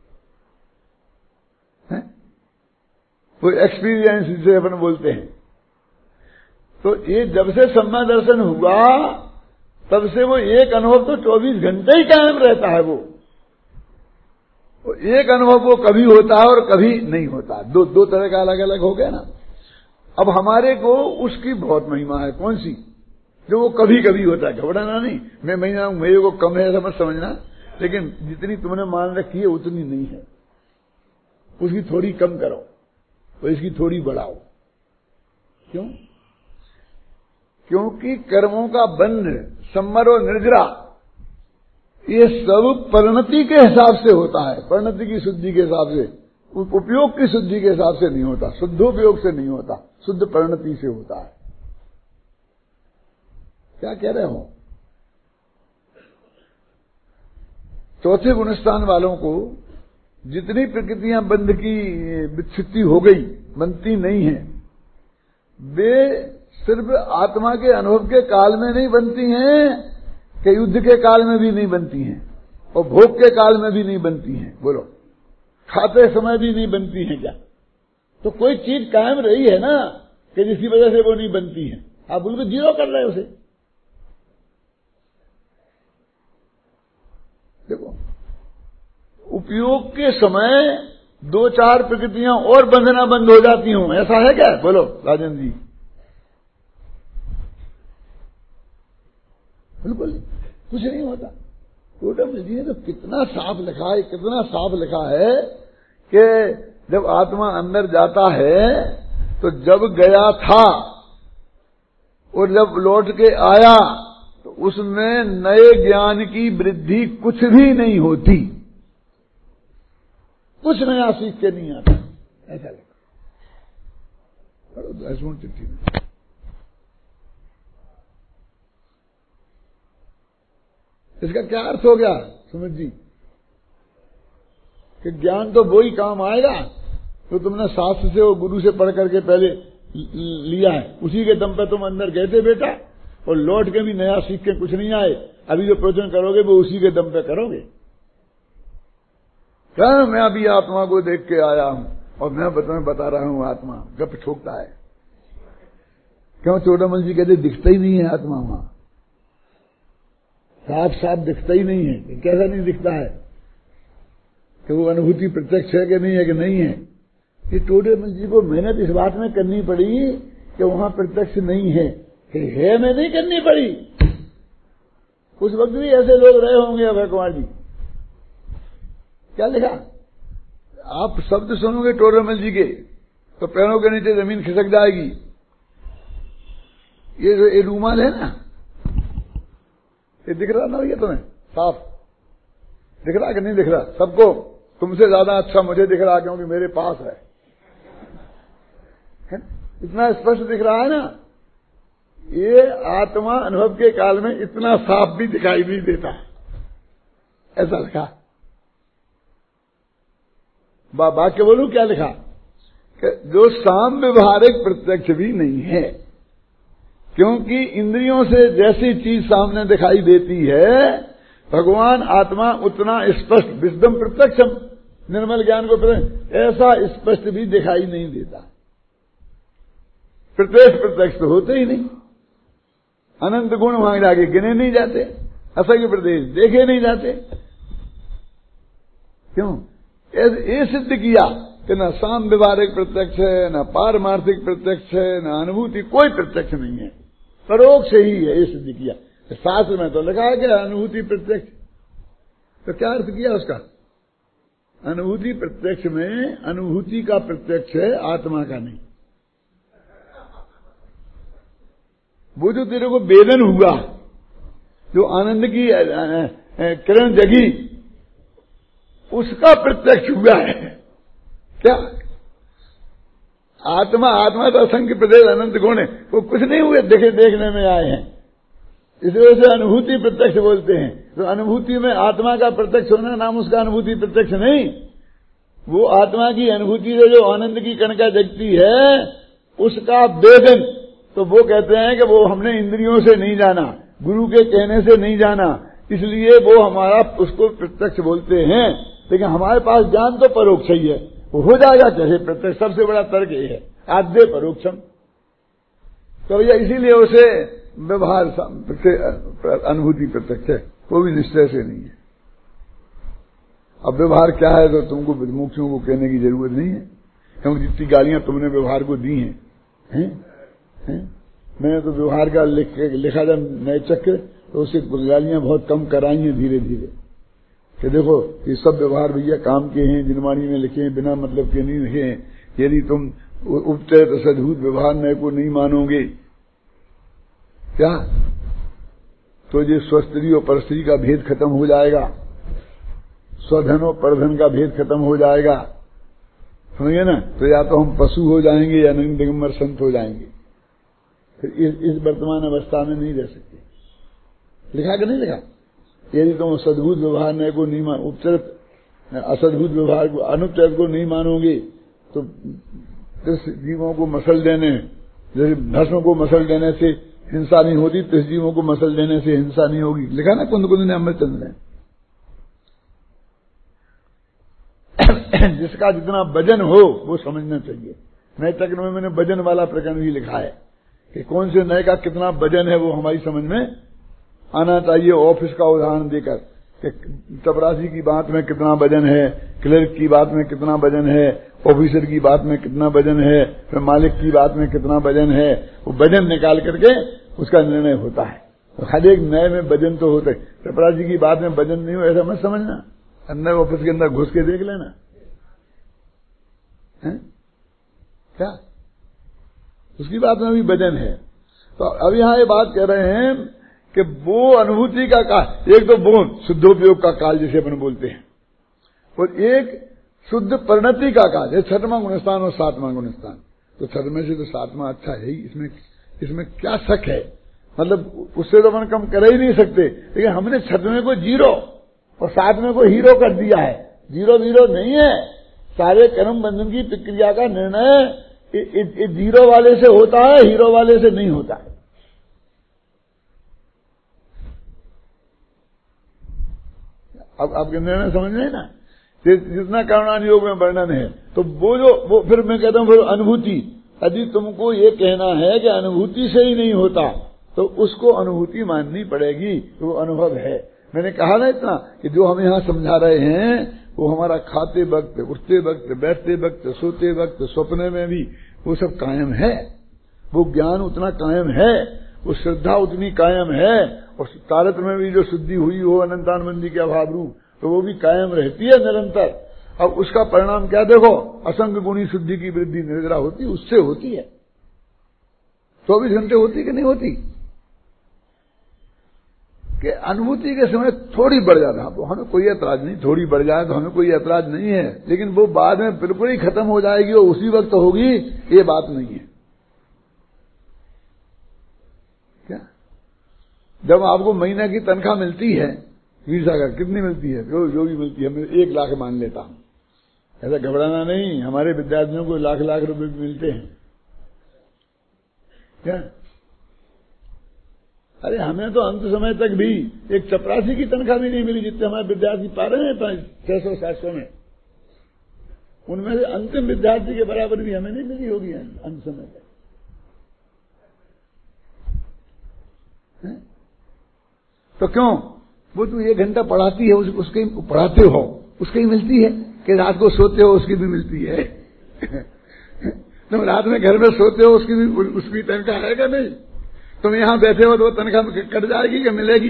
वो एक्सपीरियंस जिसे अपन बोलते हैं। तो ये जब से सम्मा दर्शन हुआ तब से वो एक अनुभव तो 24 घंटे ही कायम रहता है। वो एक अनुभव वो कभी होता है और कभी नहीं होता, दो तरह का अलग अलग हो गया ना। अब हमारे को उसकी बहुत महिमा है, कौन सी? जो वो कभी कभी होता है। घबराना नहीं, मैं महिमा मेरे को कम है समझ समझना, लेकिन जितनी तुमने मान रखी है उतनी नहीं है, उसकी थोड़ी कम करो और इसकी थोड़ी बढ़ाओ। क्यों? क्योंकि कर्मों का बंध, सम्मर और निर्जरा, ये सब परिणति के हिसाब से होता है, परिणति की शुद्धि के हिसाब से, उपयोग की शुद्धि के हिसाब से नहीं होता, शुद्धोपयोग से नहीं होता, शुद्ध परिणति से होता है। क्या कह रहे हो? चौथे गुणस्थान वालों को जितनी प्रकृतियां बंध की विच्छित्ति हो गई, बनती नहीं है, वे सिर्फ आत्मा के अनुभव के काल में नहीं बनती हैं कि युद्ध के काल में भी नहीं बनती हैं और भोग के काल में भी नहीं बनती हैं। बोलो, खाते समय भी नहीं बनती हैं क्या? तो कोई चीज कायम रही है ना कि जिसकी वजह से वो नहीं बनती है। आप बिल्कुल जीरो कर रहे हो उसे। देखो, उपयोग के समय 2-4 प्रकृतियां और बंधना बंद हो जाती हूं, ऐसा है क्या? बोलो राजन जी। बिल्कुल कुछ नहीं होता। टोडरमल जी ने तो कितना साफ लिखा है, कितना साफ लिखा है कि जब आत्मा अंदर जाता है तो जब गया था और जब लौट के आया तो उसमें नए ज्ञान की वृद्धि कुछ भी नहीं होती, कुछ नया सीख के नहीं आता। ऐसा लिखा पढ़ो 10 चिट्ठी में। इसका क्या अर्थ हो गया सुमित जी? कि ज्ञान तो वो ही काम आएगा तो तुमने शास्त्र से और गुरु से पढ़ करके पहले लिया है, उसी के दम पे तुम अंदर गए थे बेटा, और लौट के भी नया सीख के कुछ नहीं आए। अभी जो प्रवचन करोगे वो उसी के दम पे करोगे। क्या मैं अभी आत्मा को देख के आया हूं और मैं बता रहा हूं आत्मा, गप ठोकता है। क्यों? चोटामल जी कहते दिखता ही नहीं है आत्मा, वहां साफ साफ दिखता ही नहीं है। कैसा नहीं दिखता है कि वो अनुभूति प्रत्यक्ष है कि नहीं है कि नहीं है। कि चोटामल जी को मेहनत इस बात में करनी पड़ी कि वहां प्रत्यक्ष नहीं है, कि है में नहीं करनी पड़ी। उस वक्त भी ऐसे लोग रहे होंगे अभय कुमार जी। क्या लिखा? आप शब्द सुनोगे टोडरमल जी के तो पैरों के नीचे जमीन खिसक जाएगी। ये रूमाल है ना, ये दिख रहा ना भैया तुम्हें? साफ दिख रहा कि नहीं दिख रहा? सबको तुमसे ज्यादा अच्छा मुझे दिख रहा क्योंकि मेरे पास है। इतना स्पष्ट दिख रहा है ना। ये आत्मा अनुभव के काल में इतना साफ भी दिखाई नहीं देता, ऐसा लिखा। वाक्य बोलूं क्या लिखा? कि जो साम व्यवहारिक प्रत्यक्ष भी नहीं है, क्योंकि इंद्रियों से जैसी चीज सामने दिखाई देती है भगवान आत्मा उतना स्पष्ट, विशुद्धम प्रत्यक्षम, निर्मल ज्ञान को ऐसा स्पष्ट भी दिखाई नहीं देता। प्रत्यक्ष तो होते ही नहीं। अनंत गुण वहां जाके गिने नहीं जाते, असंख्य प्रदेश देखे नहीं जाते। क्यों? ये सिद्ध किया कि न साम व्यवहारिक प्रत्यक्ष है, न पारमार्थिक प्रत्यक्ष है, न अनुभूति, कोई प्रत्यक्ष नहीं है, परोक्ष ही है। ये सिद्ध किया। शास्त्र में तो लिखा है कि अनुभूति प्रत्यक्ष, तो क्या अर्थ किया उसका? अनुभूति प्रत्यक्ष में अनुभूति का प्रत्यक्ष है, आत्मा का नहीं। वो जो तेरे को वेदन हुआ, जो आनंद की किरण जगी, उसका प्रत्यक्ष हुआ है। क्या? आत्मा तो असंख्य प्रदेश अनंत गुण है, वो कुछ नहीं हुए, देखने में आए हैं। इस वजह से अनुभूति प्रत्यक्ष बोलते हैं। तो अनुभूति में आत्मा का प्रत्यक्ष होना नाम उसका अनुभूति प्रत्यक्ष नहीं। वो आत्मा की अनुभूति से जो आनंद की कणिका जगती है उसका वेदन, तो वो कहते हैं कि वो हमने इंद्रियों से नहीं जाना, गुरु के कहने से नहीं जाना, इसलिए वो हमारा उसको प्रत्यक्ष बोलते हैं। लेकिन हमारे पास ज्ञान तो परोक्ष ही है, वो हो जाएगा कैसे प्रत्यक्ष? सबसे बड़ा तर्क ये है, आद्य परोक्षम। तो भैया इसीलिए उसे व्यवहार अनुभूति प्रत्यक्ष है, वो भी निश्चय से नहीं है। अब व्यवहार क्या है तो तुमको मुख्यों को कहने की जरूरत नहीं है, क्योंकि जितनी गालियां तुमने व्यवहार को दी हैं, मैंने तो व्यवहार का लिखा जब नए चक्र तो उससे गालियां बहुत कम कराई हैं धीरे धीरे, कि देखो ये सब व्यवहार भैया काम के हैं, जिनवाणी में लिखे हैं, बिना मतलब के नहीं लिखे हैं। यदि तुम उपचय सद्भूत व्यवहार नए को नहीं मानोगे क्या, तो ये स्वस्त्री और परस्त्री का भेद खत्म हो जाएगा, स्वधन और परधन का भेद खत्म हो जाएगा, समझिए ना। तो या तो हम पशु हो जाएंगे या दिगंबर संत हो जाएंगे, फिर इस वर्तमान अवस्था में नहीं रह सकते। लिखा कि नहीं लिखा? यदि तुम सद्भूत व्यवहार नए को नहीं उपचरित असद्भूत व्यवहार को अनुपचरित को नहीं मानोगे तो जीवों को मसल देने, जैसे भस्म को मसल देने से हिंसा नहीं होती, तो जीवों को मसल देने से हिंसा नहीं होगी। लिखा ना कुंद ने अमृतचंद्र ने। जिसका जितना वजन हो वो समझना चाहिए। नए चक्र में मैंने वजन वाला प्रकरण भी लिखा है कि कौन से नए का कितना वजन है वो हमारी समझ में आना चाहिए। ऑफिस का उदाहरण देकर कि चपरासी की बात में कितना वजन है, क्लर्क की बात में कितना वजन है, ऑफिसर की बात में कितना वजन है, फिर मालिक की बात में कितना वजन है, वो वजन निकाल करके उसका निर्णय होता है। तो हर एक नए में वजन तो होता है। चपरासी की बात में वजन नहीं हो ऐसा मत समझना, अंदर ऑफिस के अंदर घुस के देख लेना है? क्या उसकी बात में भी वजन है। तो अब यहां ये बात कह रहे हैं कि वो अनुभूति का काल, एक तो वो शुद्धोपयोग का काल जिसे अपन बोलते हैं, और एक शुद्ध परिणति का काल है, छठवां गुणस्थान और सातवां गुणस्थान। तो छठवें से तो सातवां अच्छा है ही, इसमें क्या शक है? मतलब उससे तो अपन कम कर ही नहीं सकते, लेकिन हमने छठवें को जीरो और सातवें को हीरो कर दिया है। जीरो वीरो नहीं है, सारे कर्म बंधन की प्रक्रिया का निर्णय जीरो वाले से होता है, हीरो वाले से नहीं होता है। अब आपके निर्णय समझ रहे हैं ना, जितना करुणान योग में वर्णन है। तो वो फिर मैं कहता हूं, फिर अनुभूति, यदि तुमको ये कहना है कि अनुभूति से ही नहीं होता, तो उसको अनुभूति माननी पड़ेगी, वो अनुभव है। मैंने कहा ना इतना कि जो हम यहां समझा रहे हैं वो हमारा खाते वक्त, उठते वक्त, बैठते वक्त, सोते वक्त, सपने में भी वो सब कायम है। वो ज्ञान उतना कायम है, वो श्रद्धा उतनी कायम है, और तारत में भी जो शुद्धि हुई हो अनंतानंदी के अभाव रूप, तो वो भी कायम रहती है निरंतर। अब उसका परिणाम क्या देखो, असंग गुणी शुद्धि की वृद्धि निर्जरा होती, उससे होती है। 24 घंटे होती कि नहीं होती? कि अनुभूति के समय थोड़ी बढ़ जाता, तो हमें कोई ऐतराज नहीं, थोड़ी बढ़ जाए तो हमें कोई ऐतराज नहीं है, लेकिन वो बाद में बिल्कुल ही खत्म हो जाएगी और उसी वक्त होगी, ये बात नहीं है। क्या जब आपको महीना की तनख्वाह मिलती है वीजा का, कितनी मिलती है? जो भी मिलती है, मैं 1 लाख मान लेता हूं, ऐसा घबराना नहीं, हमारे विद्यार्थियों को लाख लाख रुपए मिलते हैं। क्या अरे हमें तो अंत समय तक भी एक चपरासी की तनख्वाह भी नहीं मिली, जितने हमारे विद्यार्थी पा रहे हैं 600-700 में, उनमें से अंतिम विद्यार्थी के बराबर भी हमें नहीं मिली होगी अंत समय तक। तो क्यों? वो तो 1 घंटा पढ़ाती है, उसके पढ़ाते हो, उसकी ही मिलती है, कि रात को सोते हो उसकी भी मिलती है। तुम रात में घर में सोते हो उसकी तनख्वाह है क्या? नहीं। तुम यहां बैठे हो तो तनख्वाह कट जाएगी क्या मिलेगी?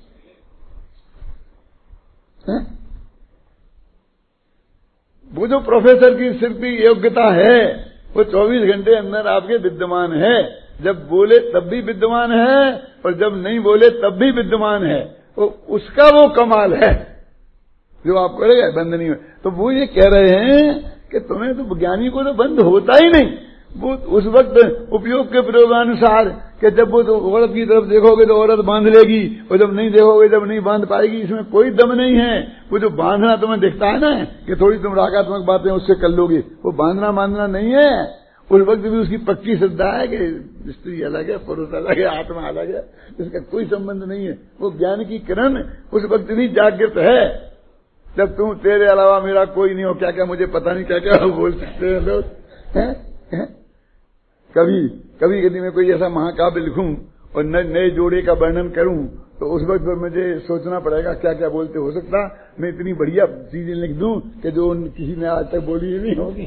वो जो प्रोफेसर की सिर्फ भी योग्यता है, वो 24 घंटे अंदर आपके विद्यमान है। जब बोले तब भी विद्यमान है, और जब नहीं बोले तब भी विद्यमान है। तो उसका वो कमाल है जो आप करेगा बंद नहीं हो। तो वो ये कह रहे हैं कि तुम्हें तो ज्ञानी को तो बंद होता ही नहीं, वो उस वक्त उपयोग के प्रयोगानुसार, कि जब वो तो औरत की तरफ देखोगे तो औरत बांध लेगी, और जब नहीं देखोगे जब नहीं बांध पाएगी। इसमें कोई दम नहीं है। वो जो बांधना तुम्हें दिखता है ना, कि थोड़ी तुम रागात्मक बातें उससे कर लोगे, वो बांधना बांधना नहीं है। उस वक्त भी उसकी पक्की श्रद्धा है कि स्त्री अलग है, पुरुष अलग है, आत्मा अलग है, इसका कोई संबंध नहीं है। वो ज्ञान की किरण उस वक्त भी जागृत है, जब तुम तेरे अलावा मेरा कोई नहीं हो, क्या क्या मुझे पता नहीं क्या क्या बोल सकते हैं लोग। कभी यदि मैं कोई ऐसा महाकाव्य लिखूं और नए जोड़े का वर्णन करूं, तो उस वक्त पर मुझे सोचना पड़ेगा क्या क्या बोलते। हो सकता मैं इतनी बढ़िया चीजें लिख दूं कि जो किसी ने आज तक बोली ही नहीं होगी।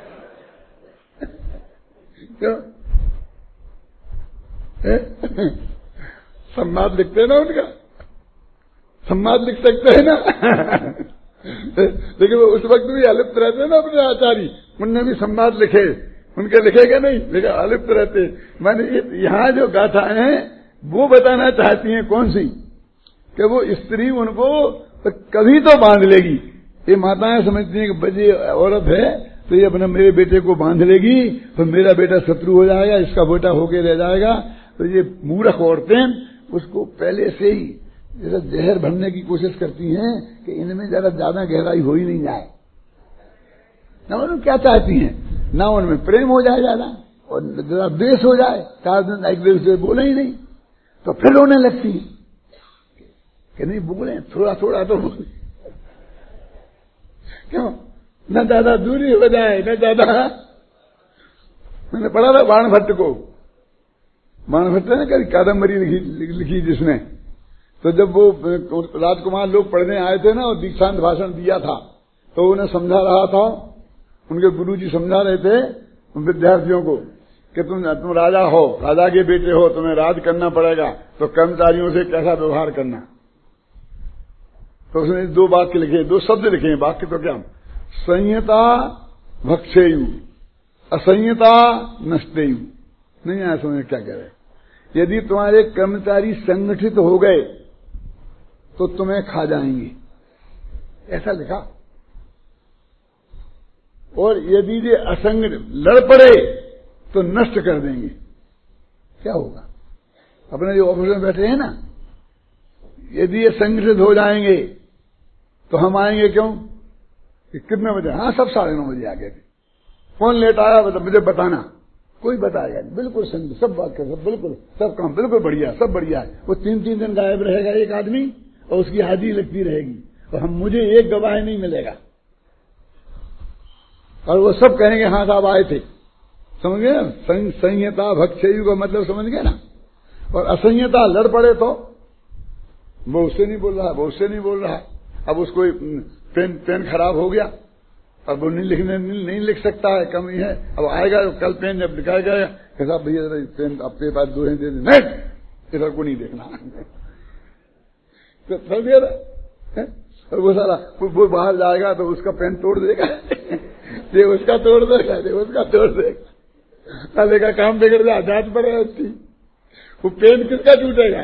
क्यों? संवाद लिखते हैं ना, उनका संवाद लिख सकते हैं ना। लेकिन वो उस वक्त भी अलिप्त रहते हैं ना अपने आचार्य, उनने भी संवाद लिखे, उनके लिखेगा नहीं, लेकिन अलिप्त रहते। मैंने यहां जो गाथाएं हैं वो बताना चाहती हैं कौन सी, कि वो स्त्री उनको कभी तो बांध लेगी। ये माताएं समझती हैं कि बजी औरत है तो ये अपने मेरे बेटे को बांध लेगी, तो मेरा बेटा शत्रु हो जाएगा, इसका बेटा होके रह जाएगा। तो ये मूर्ख औरतें उसको पहले से ही जैसा जहर भरने की कोशिश करती हैं कि इनमें जरा ज्यादा गहराई हो ही नहीं जाए। ना उन्हें क्या चाहती हैं, ना उनमें प्रेम हो जाए ज्यादा, और जरा द्वेष हो जाए, 4 दिन एक दूसरे से बोले ही नहीं, तो फिर रोने लगती है कि नहीं बोले, थोड़ा थोड़ा तो बोले। क्यों? न ज्यादा दूरी हो जाए, न ज्यादा। मैंने पढ़ा था बाणभट्ट को, बाणभट्ट ने कभी कादम्बरी लिखी जिसने, तो जब वो राजकुमार लोग पढ़ने आए थे ना और दीक्षांत भाषण दिया था, तो उन्हें समझा रहा था, उनके गुरुजी समझा रहे थे विद्यार्थियों को कि तुम राजा हो, राजा के बेटे हो, तुम्हें राज करना पड़ेगा, तो कर्मचारियों से कैसा व्यवहार करना। तो उसने 2 वाक्य लिखे, 2 शब्द लिखे, वाक्य तो क्या, संयता भक्षेयु, असंयता नष्टेयु। नहीं आया समझ क्या कह रहे। यदि तुम्हारे कर्मचारी संगठित हो गए तो तुम्हें खा जाएंगे, ऐसा लिखा। और यदि ये असंगठित लड़ पड़े तो नष्ट कर देंगे। क्या होगा? अपने जो ऑफिस में बैठे हैं ना, यदि ये संगठित हो जाएंगे तो हम आएंगे क्यों? कितने बजे? हाँ, सब 9:30 बजे आ गए। कौन लेट आया मुझे बताना, कोई बताएगा नहीं। बिल्कुल संग, सब बात कर, सब बिल्कुल, सब काम बिल्कुल बढ़िया, सब बढ़िया है। वो 3-3 दिन गायब रहेगा एक आदमी, और उसकी हाजिरी लगती रहेगी, तो मुझे एक गवाह नहीं मिलेगा और वो सब कहेंगे हाँ साहब आए थे। समझ गए ना? संहिता भक्षयु का मतलब समझ गए ना? और असंहिता लड़ पड़े तो वो उससे नहीं बोल रहा, वो उससे नहीं बोल रहा। अब उसको पेन खराब हो गया, अब वो नहीं लिख सकता है, कमी है। अब आएगा कल पेन जब दिखाएगा साहब भैया जरा पेन आपके पास दो दे दें, नहीं इधर को नहीं देखना। तो समझ गया ना? वो सारा वो बाहर जाएगा तो उसका पेन तोड़ देगा, ये उसका तोड़ देगा, ये उसका तोड़ देगा, साले का काम बिगड़ जाए, जांच पड़े उसकी। वो पेन किसका टूटेगा?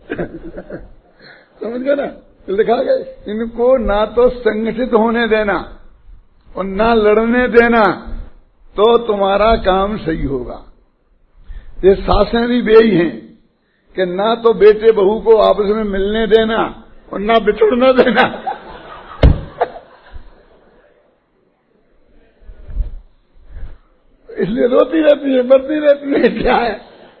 समझ गए ना? लिखा गया इनको ना तो संगठित होने देना और ना लड़ने देना तो तुम्हारा काम सही होगा। ये सासें भी बेई हैं कि ना तो बेटे बहू को आपस में मिलने देना और ना बिछुड़ने देना। इसलिए रोती रहती है, मरती रहती है। क्या है?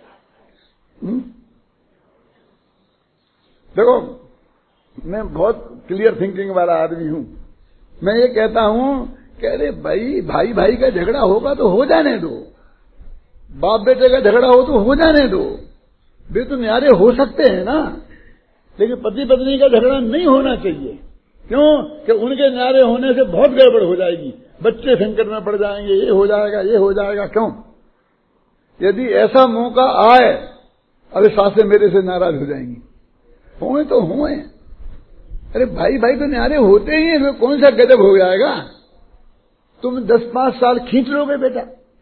देखो मैं बहुत क्लियर थिंकिंग वाला आदमी हूं। मैं ये कहता हूं कि अरे भाई भाई का झगड़ा होगा तो हो जाने दो, बाप बेटे का झगड़ा हो तो हो जाने दो, वे तो न्यारे हो सकते हैं ना। लेकिन पति पत्नी का झगड़ा नहीं होना चाहिए। क्यों? कि उनके न्यारे होने से बहुत गड़बड़ हो जाएगी, बच्चे संकट में पड़ जाएंगे, ये हो जाएगा ये हो जाएगा। क्यों? यदि ऐसा मौका आए, अरे सासें मेरे से नाराज हो जाएंगी, हुए तो हुए। अरे भाई तो न्यारे होते ही हैं, कौन सा गजब हो जाएगा? तुम 10-5 साल खींच लोगे बेटा,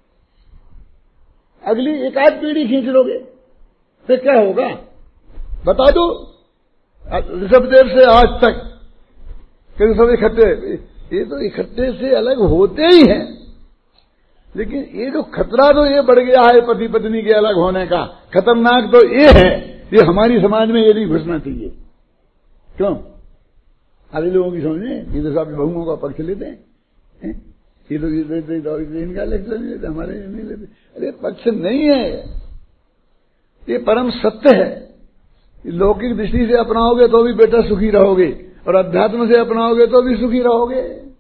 अगली एक आध पीढ़ी खींच लोगे, फिर क्या होगा बता दो। ऋषभदेव से आज तक कि सब इकट्ठे, ये तो इकट्ठे से अलग होते ही हैं, लेकिन ये जो खतरा तो ये बढ़ गया है पति पत्नी के अलग होने का, खतरनाक तो ये है, ये हमारी समाज में ये नहीं घुसना चाहिए। क्यों? आधे लोगों की समझे ये तो सब बहुओं का पक्ष लेते हैं, ये तो इनका लेक्चर नहीं लेते, हमारे नहीं लेते। अरे पक्ष नहीं है, ये परम सत्य है। लौकिक दृष्टि से अपनाओगे तो भी बेटा सुखी रहोगे, और अध्यात्म से अपनाओगे तो भी सुखी रहोगे।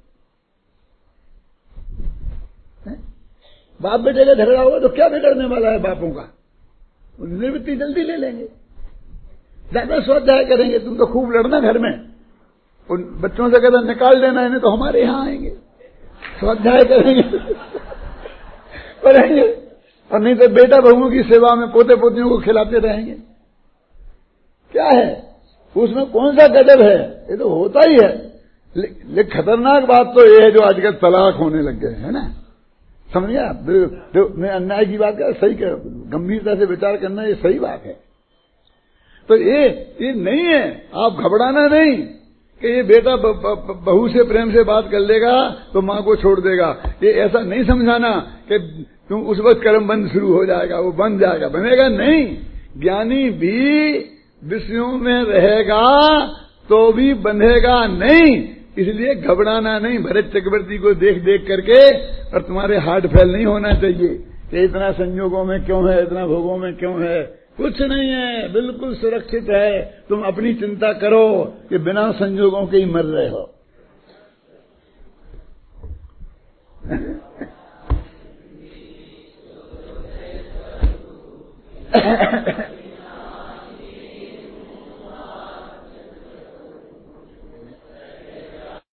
बाप बेटे का झगड़ा होगा तो क्या बिगड़ने वाला है बापों का? निवृत्ति जल्दी ले लेंगे, ज्यादा स्वाध्याय करेंगे। तुम तो खूब लड़ना घर में, उन बच्चों से कहता निकाल देना इन्हें, तो हमारे यहां आएंगे, स्वाध्याय करेंगे पढ़ेंगे, और नहीं तो बेटा बहुओं की सेवा में पोते पोतियों को खिलाते रहेंगे। क्या है उसमें? कौन सा गजब है? ये तो होता ही है। लेकिन खतरनाक बात तो ये है जो आजकल तलाक होने लग गए है ना। समझ गया? मैं अन्याय की बात कर, सही कर, गंभीरता से विचार करना ये सही बात है। तो ये नहीं है, आप घबराना नहीं कि ये बेटा बहू से प्रेम से बात कर लेगा तो मां को छोड़ देगा। ये ऐसा नहीं समझाना कि तुम उस वक्त कर्म बंद शुरू हो जाएगा, वो बन जाएगा, बनेगा नहीं। ज्ञानी भी विषयों में रहेगा तो भी बंधेगा नहीं। इसलिए घबराना नहीं। भरत चक्रवर्ती को देख देख करके और तुम्हारे हार्ट फेल नहीं होना चाहिए कि इतना संयोगों में क्यों है, इतना भोगों में क्यों है। कुछ नहीं है, बिल्कुल सुरक्षित है। तुम अपनी चिंता करो कि बिना संयोगों के ही मर रहे हो।